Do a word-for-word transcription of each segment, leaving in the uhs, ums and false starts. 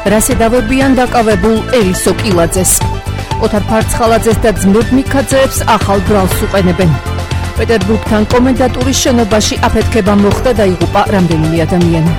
რასედავებიან დაკავებულ ელისო კილაძეს. ოთარ ფარცხალაძეს და ძმებ მიქაძეებს ახალ ბრალს უყენებენ. პეტერბურგთან კომენდატურის შენობაში აფეთქება მოხდა და იღუპა რამდენიმე ადამიანი.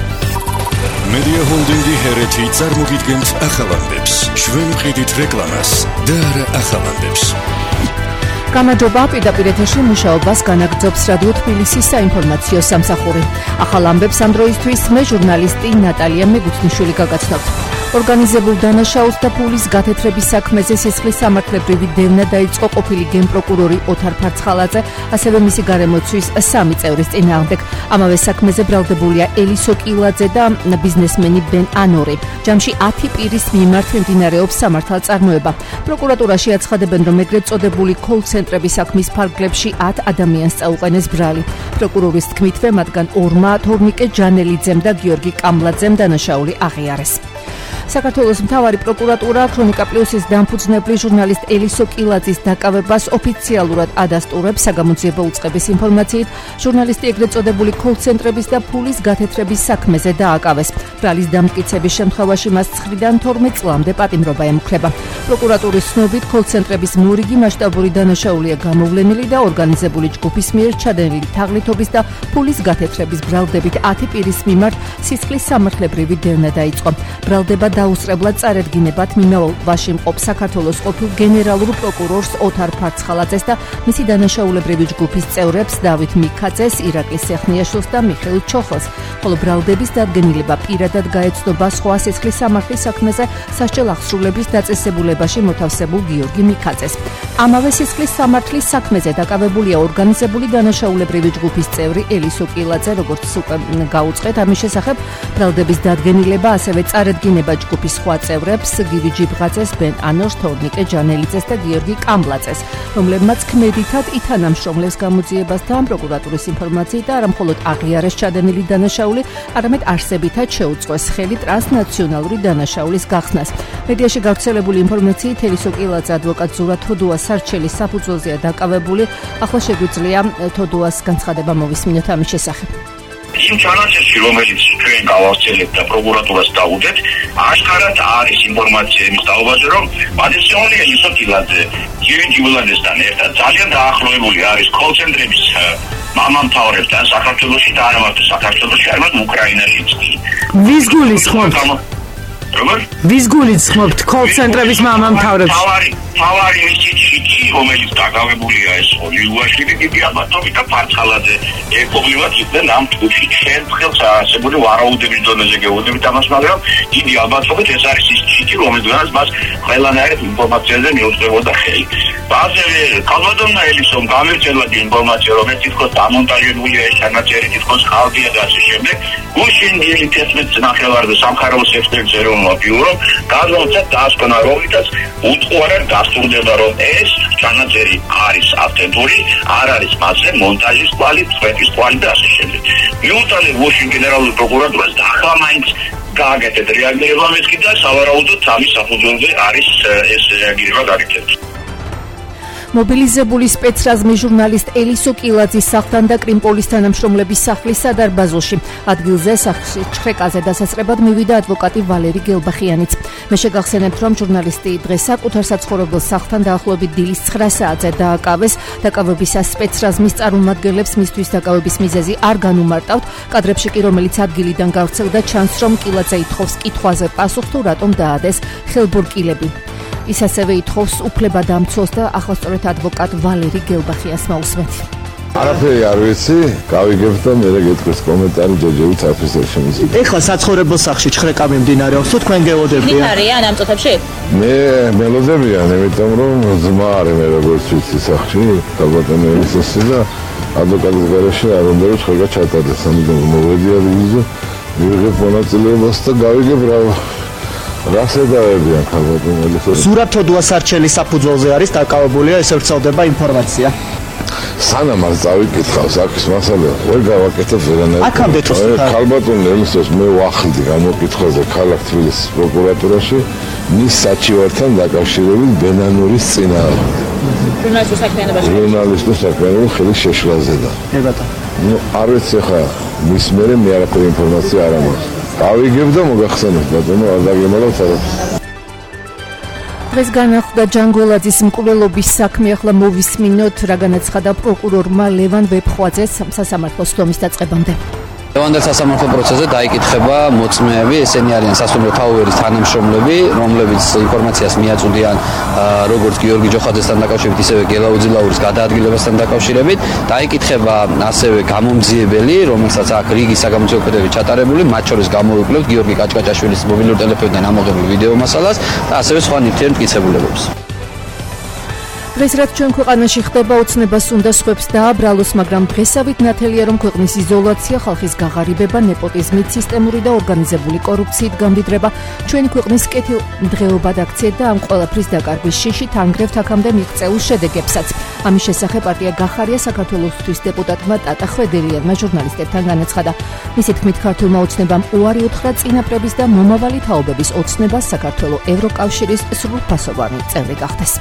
მედია ჰოლდინგი ჰერეთი წარმოგიდგენთ ახალანდებს. ჩვენ ვყიდით რეკლამას და არა ახალანდებს. გამარჯობა, პირდაპირ ეთერში მუშაობას განაგრძობს რადიო თბილისის საინფორმაციო სამსახური. ახალ ამბებს ამ დროისთვის მე ჟურნალისტი ნატალია მეგუთნიშვილი გაგაცნობთ. ორგანიზებულ დანაშაულს და ფულის გათეთრების საქმეზე სისხლის სამართლებრივი დევნა დაიწყო ყოფილი გენპროკურორი ოთარ ფარცხალაძე, ასევე მისი გარემოცვის სამი წევრის წინააღმდეგ. ამავე საქმეზე ბრალდებულია ელისო კილაძე და ბიზნესმენი ბენ ანორი. ჯამში ათი პირის მიმართ მიმდინარეობს სამართალწარმოება. პროკურატურაში აცხადებენ, რომ ეგრეთ წოდებული კოლ-ცენტრების საქმის ფარგლებში ათ ადამიანს წაუყენეს ბრალი. პროკურორის თქმითვე, მათგან ორმა თორნიკე ჯანელიძემ და გიორგი კამლაძემ დანაშაული აღიარეს. საქართველოს მთავარი პროკურატურა ქრონიკა პლუსის დამფუძნებლის ჟურნალისტ ელისო კილაძის დაკავებას ოფიციალურად ადასტურებს. საგამოძიებო უწყების ინფორმაციით, ჟურნალისტი ეგრეთ წოდებული კოლ-ცენტრების და ფულის გათეთრების საქმეზე დააკავეს. ბრალის დამტკიცების შემთხვევაში მას ცხრიდან თორმეტ წლამდე პატიმრობა ემუქრება. პროკურატურის ცნობით, კოლ-ცენტრების მორიგი მასშტაბური დანაშაულია გამოვლენილი და ორგანიზებული ჯგუფის მიერ ჩადენილი თაღლითობის და ფულის გათეთრების ბრალდებით ათი პირის მიმართ სისხლის სამართლებრივი დევნა დაიწყო. ბრალდება დაუსწრებლად წარედგინებათ მიმავალში მყოფ საქართველოს ყოფილ გენერალურ პროკურორს ოთარ ფარცხალაძეს და მისი დანაშაულებრივი ჯგუფის წევრებს დავით მიქაძეს, ირაკლი სეხნიაშვილს და მიხეილ ჩოხელს, ხოლო ბრალდების დადგენილება პირადად გაეცნობა სხვა სისხლის სამართლის საქმეზე სასჯელ აღსრულების დაწესებულებაში მოთავსებულ გიორგი მიქაძეს. ამავე სისხლის სამართლის საქმეზე დაკავებულია ორგანიზებული დანაშაულებრივი ჯგუფის წევრი ელისო კილაძე, როგორც უკვე გაუწყეთ. ამის შესახებ ბრალდების დადგენილება, ასევე წარედგინება ჯგუფის სხვა წევრებს, გივი ჯიბღაძეს, ბენ ანორს, თორნიკე ჯანელიძეს და გიორგი კამლაძეს, რომლებმაც ქმედითად ითანამშრომლებს გამოძიებასთან. პროკურატურის ინფორმაციით, არა მხოლოდ აღიარეს ჩადენილი დანაშაული, არამედ არსებითად შეუწყეს ხელი ტრანსნაციონალური დანაშაულის გახსნას. მედიაში გავრცელებული ინფორმაციით, ელისო კილაძე ადვოკატ ზურაბ თოდუას სარჩელის საფუძველზეა დაკავებული. ახლა შეგვიძლია თოდუას განცხადება მოვისმინოთ ამის შესახებ. იმ ჩანაწერში, რომელიც ჩვენ გავავრცელებთ და პროკურატურას დავუდეთ, აშკარად არის ინფორმაცია იმის დაობაზე, რომ პატივცემული ელისო კილაძე გიორგი ჯიბლაძესთან ერთად ძალიან დაახლოებული არის კოლ-ცენტრების მამამთავრებთან საქართველოში და არა მარტო საქართველოში, არამედ უკრაინაშიც. ვის გულისხმობთ? როგორ? ვის გულისხმობთ კოლ-ცენტრების მამამთავრებს? თავარი, თავარი მისი ჩიჩი, რომელიც დაკავებულია ეს ლიუაშვილი, დიდი ალბათობით და ფარცხალაძე ეკობლივად იყვნენ ამ ჯგუფში. ჩვენ ხელს არსებული ვარაუდების დონეზე გეუბნებით ამას, მაგრამ დიდი ალბათობით ეს არის ის ჩიჩი, რომელზეც მას ყველანაირ ინფორმაციაზე მიუძღვებოდა ხელი. ასევე კალვადონნა ელისომ გამერჩელა ინფორმაცია, რომ ეს თითქოს დამონტაჟებულია ეს ჩანაწერი, თითქოს ხალხია და ასე შემდეგ. გუშინ დილით თერთმეტ ნახევარზე სამხაროს ექსპერტზე რომ ბიურო გადმოცა დაასკვნა, რომლითაც უთყუარად დასტურდება, რომ ეს ჩანაწერი არის ავთენტური, არ არის მასზე მონტაჟის კვალი, წვეთის კვალი და ასე შემდეგ. მიუწოდეთ გუშინ გენერალურ პროკურატურას და ახლა მაინც გააკეთეთ რეაგირება მეთქი და სავარაუდოდ ამის საფუძველზე არის ეს რეაგირება გაკეთებული. მობილიზებული სპეცრაზმის ჟურნალისტ ელისო კილაძის სახლთან და კრიმპოლის თანამშრომლების სახლის სადარბაზოში. ადგილზე ჩხრეკაზე დასასწრებად მივიდა ადვოკატი ვალერი გელბახიანიც. მე შეგახსენებთ, რომ ჟურნალისტი დღეს საკუთარ საცხოვრებელ სახლთან დაახლოებით დილის ცხრა საათზე დააკავეს. დაკავებისას სპეცრაზმის წარმომადგენლებს მისთვის დაკავების მიზეზი არ განუმარტავთ. კადრებში კი, რომელიც ადგილიდან გავრცელდა, ჩანს, რომ კილაძე ითხოვს კითხვაზე პასუხს, თუ რატომ დაადეს ხელბურკილები. ის ასევე ითხოვს უფლება დამცოს და ახლა სწორედ ადვოკატ ვალერი გელბახიას მოусმეთ. არაფერი არ ვიცი, გავიგებ და მე გეტყვის კომენტარი ჯეჯევით აფისერში შემიძლია. ეხლა საცხოვრებელ სახლში ჩხრეკა მიმდინარეობს, თუ თქვენ გეოდებიან? ვინ არიან ამ წუთებში? მე მელოდებიან, იმიტომ რომ ძმა არის მე როგორც ვიცი სახლში, ალბათანე ისოსი და ადვოკატის გარეშე არ უნდა რომ ჩხრეკა ჩატარდეს, ამიტომ მოვედი ადგილზე, მივიღებ მონაწილეობას და გავიგებ რა რასედავებიან ქალბატონელს. ზურაბ თოდუას სარჩელის საფუძველზე არის დაკავებულია, ესე ვრცელდება ინფორმაცია. სანამ არ წავიკითხავ საქმის მასალას, ვერ გავაკეთებ ვერანაირ. აქამდე თუ ქალბატონელს მე ვახილდი გამოკითხვაზე ქალაქ თბილისის პროკურატურაში მის საჩივართან დაკავშირებით ბენანურის წინააღმდეგ. ჟურნალისტურ საქმიანობაში. ჟურნალისტურ საქმიანობაში ხელის შეშლაზე და. ნე ბატონო. ნუ არ ვიცი ხა მის მერე მე არაფერი ინფორმაცია არ მაქვს. ავიგებ და მოგახსენებ ბატონო, არ დაგემალავთ არაფერს. დღეს განახლდა ჯანგველაძის მკვლელობის საქმე, ახლა მოვისმინოთ რა განაცხადა პროკურორმა ლევან ვეფხვაძეს სასამართლოს სხდომის დაწყებამდე. ლევანდელ სასამართლო პროცესზე დაიკითხება მოწმეები, ესენი არიან სასულიერო თაუერის თანამშრომლები, რომლებიც ინფორმაციას მიაწვდიან როგორც გიორგი ჯოხაძესთან დაკავშირებით, ისევე გელაუძი ლაურის გადაადგილებასთან დაკავშირებით. დაიკითხება ასევე გამომძიებელი, რომელსაც აქ რიგი საგამომძიებო კვეთები ჩატარებული, მათ შორის გამოვიკვლებთ გიორგი კაჭკაჭაშვილის მობილური ტელეფონიდან ამოღებულ ვიდეო მასალას და ასევე სხვა ნივთიერ მტკიცებულებებს. დღეს რაც ჩვენ ქვეყანაში ხდება, ოცნებას უნდა სხვებს დააბრალოს, მაგრამ დღესავით ნათელია, რომ ქვეყნის იზოლაცია, ხალხის გაღარიბება, ნეპოტიზმით, სისტემური და ორგანიზებული კორუფციით გამდიდრება ჩვენი ქვეყნის კეთილდღეობად აქცეთ და ამ ყველაფრის დაკარგვის შიშით ანგრევთ აქამდე მიღწეულ შედეგებსაც. ამის შესახებ პარტია გახარია საქართველოსთვის დეპუტატმა ტატა ხვედერიანმა ჟურნალისტებთან განაცხადა. მისი თქმით, ქართულმა ოცნებამ უარი უთხრა წინაპრების და მომავალი თაობების ოცნებას საქართველოს ევროკავშირის სრულფასოვანი წევრი გახდეს.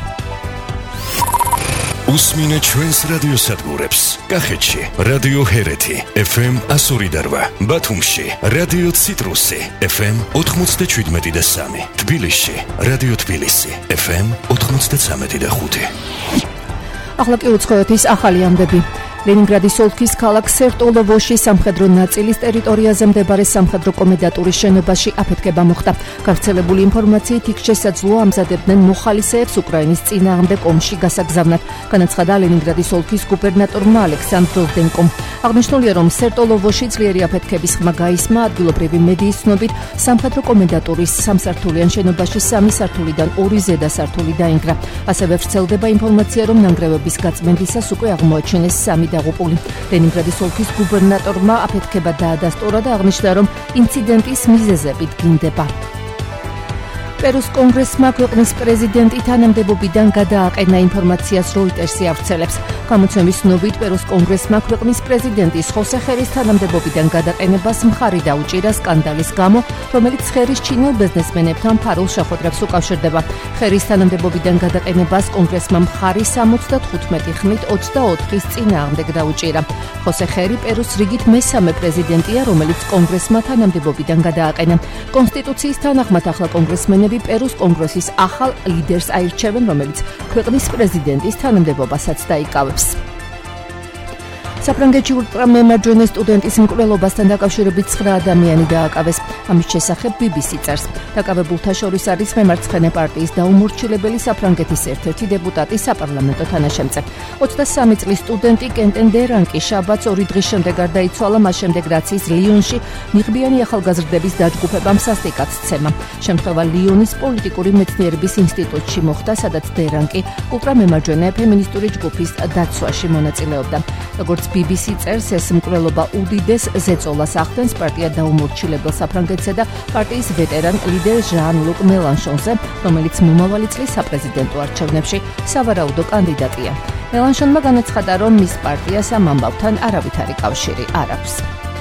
უსმინე ჩვენს რადიოსადგურებს. კახეთში რადიო ჰერეთი ეფ ემ one oh eight, ბათუმში რადიო ციტრუსი ეფ ემ ninety-seven და three, თბილისში რადიო თბილისი ეფ ემ ninety-three და five. ახლა კი უცხოეთის ახალი ამბები. ლენინგრადის ოლქის ქალაქ სერტოლოვოში სამხედრო ნაწილის ტერიტორიაზე მდებარე სამხედრო კომენდატურის შენობაში აფეთქება მოხდა. გავრცელებული ინფორმაციით იქ შესაძლოა ამზადებდნენ მოხალისეებს უკრაინის წინააღმდეგ ომში გასაგზავნად, განაცხადა ლენინგრადის ოლქის გუბერნატორმა ალექსანდრ როდენკომ. აღნიშნულია, რომ სერტოლოვოში ძლიერი აფეთქების ხმა გაისმა, ადგილობრივი მედიის ცნობით სამხედრო კომენდატურის სამსართულიან შენობაში სამი სართულიდან ორი ზედა სართული დაინგრა. ასევე ვრცელდება ინფორმაცია, რომ ნანგრევების გაწმენდისას უკვე აღმოაჩინეს სამი დაღუპული. ლენინგრადის ოლქის გუბერნატორმა აფეთქება დაადასტურა და აღნიშნა, რომ ინციდენტის მიზეზები დგინდება. პერუს კონგრესმა ქვეყნის პრეზიდენტი თანამდებობიდან გადააყენა ინფორმაციას როიტერსი ავრცელებს. გამოცემის ცნობით, პერუს კონგრესმა ქვეყნის პრეზიდენტის ხოსე ხერის თანამდებობიდან გადაყენებას მხარი დაუჭირა სკანდალის გამო, რომელიც ხერის ჩინელ ბიზნესმენებთან ფარულ შეხვედრებს უკავშირდება. ხერის თანამდებობიდან გადაყენებას კონგრესმა მხარი seventy-five ხმით twenty-four-ის წინააღმდეგ დაუჭირა. ხოსე ხერი პერუს რიგით მესამე პრეზიდენტია, რომელიც კონგრესმა თანამდებობიდან გადააყენა. კონსტიტუციის თანახმად ახლა კონგრესმენები პერუს კონგრესის ახალ ლიდერს აირჩევენ, რომელიც ქვეყნის პრეზიდენტის თანამდებობასაც დაიკავებს. საფრანგეთში ულტრამემარჯვენე სტუდენტის მკვლელობასთან დაკავშირებით nine ადამიანი დააკავეს. ამის შესახებ ბი ბი სი წერს. დაკავებულთა შორის არის მემარცხენე პარტიის დაუმორჩილებელი საფრანგეთის ერთ-ერთი დეპუტატი, საპარლამენტო თანაშემწე. twenty-three წლის სტუდენტი კენტენ დერანკი შაბათს ორი დღის შემდეგ გარდაიცვალა, მას შემდეგ რაც ის ლიონში მიღბიანი ახალგაზრდების დაჯგუფებამ სასტიკად სცემა. შემთხვევა ლიონის პოლიტიკური მეცნიერების ინსტიტუტში მოხდა, სადაც დერანკი ულტრამემარჯვენე ფემინისტური ჯგუფის დაცვაში მონაწილეობდა. როგორც ბი ბი სი წერს, ეს მკვლელობა უდიდეს ზეწოლას ახდენს პარტია დაუმორჩილებელ საფრანგეთსა და პარტიის ვეტერან ლიდერ ჟან-ლუკ მელანშონზე, რომელიც მომავალი წლის საპრეზიდენტო არჩევნებში სავარაუდო კანდიდატია. მელანშონმა განაცხადა, რომ მის პარტიას ამ ამბავთან არავითარი კავშირი არ აქვს.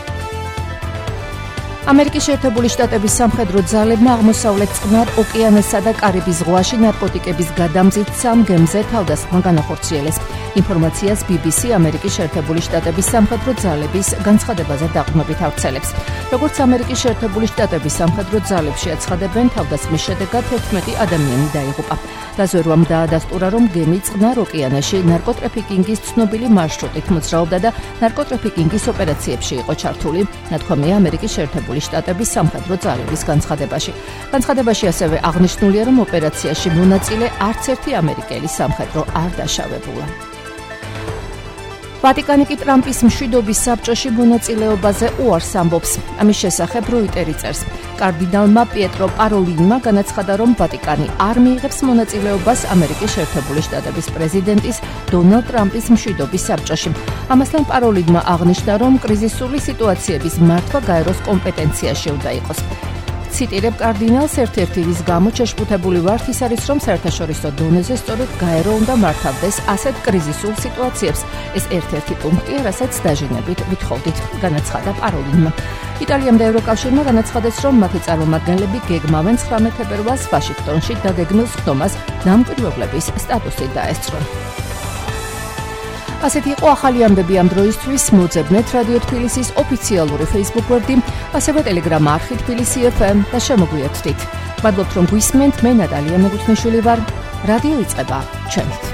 ამერიკის შეერთებული შტატების სამხედრო ძალებმა აღმოსავლეთ წყნარ ოკეანესა და კარიბის ზღვაში ნარკოტიკების გადამზიდ სამ გემზე თავდასხმა განახორციელეს. ინფორმაციას ბი ბი სი ამერიკის შეერთებული შტატების სამხედრო ძალების განცხადებაზე დაყრდნობით ავრცელებს. როგორც ამერიკის შეერთებული შტატების სამხედრო ძალებში აცხადებენ, თავდასხმის შედეგად eleven ადამიანი დაიღუპა. დაზვერვამ დაადასტურა, რომ გემი წყნარ ოკეანეში ნარკოტრაფიკინგის ცნობილი მარშრუტით მოძრაობდა და ნარკოტრაფიკინგის ოპერაციებში იყო ჩართული, ნათქვამია ამერიკის შეერთებული შტატების სამხედრო ძალების განცხადებაში. განცხადებაში ასევე აღნიშნულია, რომ ოპერაციაში მონაწილე არც ერთი ამერიკელი სამხედრო არ დაშავებულა. ვატიკანი კი ტრამპის მშვიდობის საბჭოში მონაწილეობაზე უარს ამბობს. ამის შესახებ როიტერი წერს. კარდინალმა პიეტრო პაროლინმა განაცხადა, რომ ვატიკანი არ მიიღებს მონაწილეობას ამერიკის შეერთებული შტატების პრეზიდენტის დონალდ ტრამპის მშვიდობის საბჭოში. ამასთან პაროლინმა აღნიშნა, რომ კრიზისული სიტუაციების მართვა გაეროს კომპეტენციაში უნდა იყოს. ციტირებ კარდინალს, ერთ-ერთი რის გამო შეშფუთებული ვართ, ის არის, რომ საერთაშორისო დონეზე სწორედ გაერო უნდა მართავდეს ასეთ კრიზისულ სიტუაციებს. ეს ერთ-ერთი პუნქტია, რასაც დაჟინებით ვითხოვდით, განაცხადა პაროლინმა. იტალიამ და ევროკავშირმა განაცხადეს, რომ მათი წარმომადგენლები გეგმავენ nine თებერვალს ვაშინგტონში დაგეგმილ სხდომას დამკვირვებლების სტატუსით დაესწრონ. ასეთი იყო ახალი ამბები ამ დროისთვის. მოძებნეთ რადიო თბილისის ოფიციალური Facebook გვერდი, ასევე Telegram არხი თბილისი ეფ ემ და შემოგვიერთდით. მადლობთ რომ გვისმენთ, მე ნატალია მეგუთნიშვილი ვარ. რადიო იწყება. ჩემით.